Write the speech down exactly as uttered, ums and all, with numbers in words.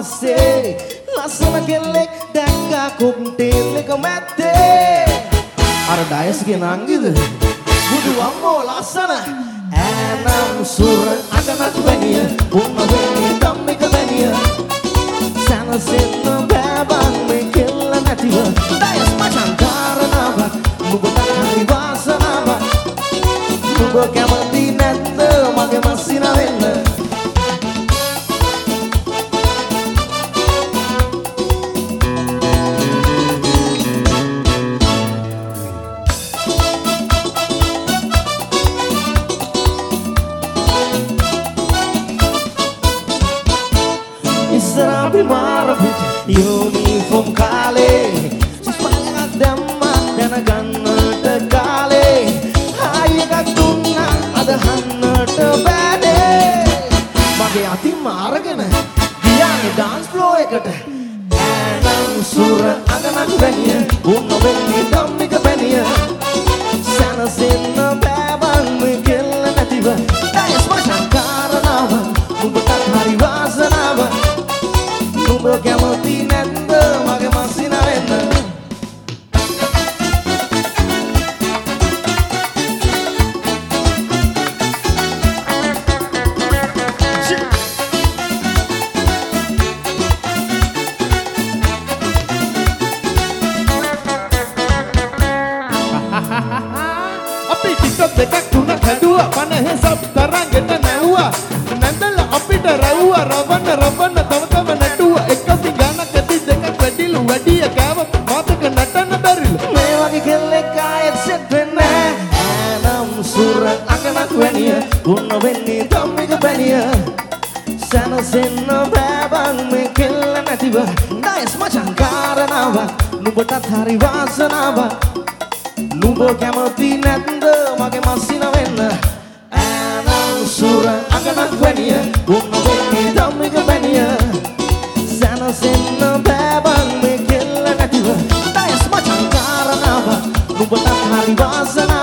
පස්සේ ලස්සන කෙල්ලෙක් දැක්කා කොක්ටේල් එක මැත්තේ අර ඩයස්ගේ නංගිද බුදු අම්මෝ ලස්සන ඈනම් සුර අකනත් වැනිය උන්න වෙන්නේ ධම්මික වැනිය සනසෙන්න බෑබන් මේ කෙල්ල නැතිව ඩයස් මචන් කාරණාවක් නුඹට හරි වාසනාවක් නුඹ කැමති නැද්ද මගේ මස්සින වෙන්න Serabi marabit uniform kale semangat damma dana gannata kale hayaka tunna ada hannata bade mage athim aragena giyane dance floor ekata anam sura aganak baniya unna wenni dhammika baniya sanasenna baban me kella nathiwa dance mashan karanawa ubata hari wasanawa නුඹ කැමති නැද්ද මගේ මස්සින වෙන්න අපි ටිකක් දෙකක් තුනක් හැදුවා පනහ සබ් තරංගෙට නැව්වා නැන්දලා අපිට රැව්වා රවන්න රවන්න තව තව නැටුවා එක සිගානක් ඇති දෙකක් වැඩිලු වැඩිය කෑව මාතක නටන්න බැරිලු මේ වගේ කෙල්ලෙක් ආයෙත් සෙට් වෙන්නේ ඈනම් සුර අකනක් වැනිය උන්න වෙන්නේ ධම්මික බැනිය සනසෙන්න බෑබන් මේ කෙල්ල නැතිව ඩයස් මචන් කාරණාවක් නුඹටත් හරි වාසනාවක් නුඹ කැමති නැද්ද මගේ මස්සින වෙන්න ඈනම් සුර අකනක් වැනිය උන්න වෙන්නේ ධම්මික බැනිය සනසෙන්න බෑබන් මේ කෙල්ල නැතිව ඩයස් මචන් කාරණාවක් නුඹටත් හරි වාසනාවක්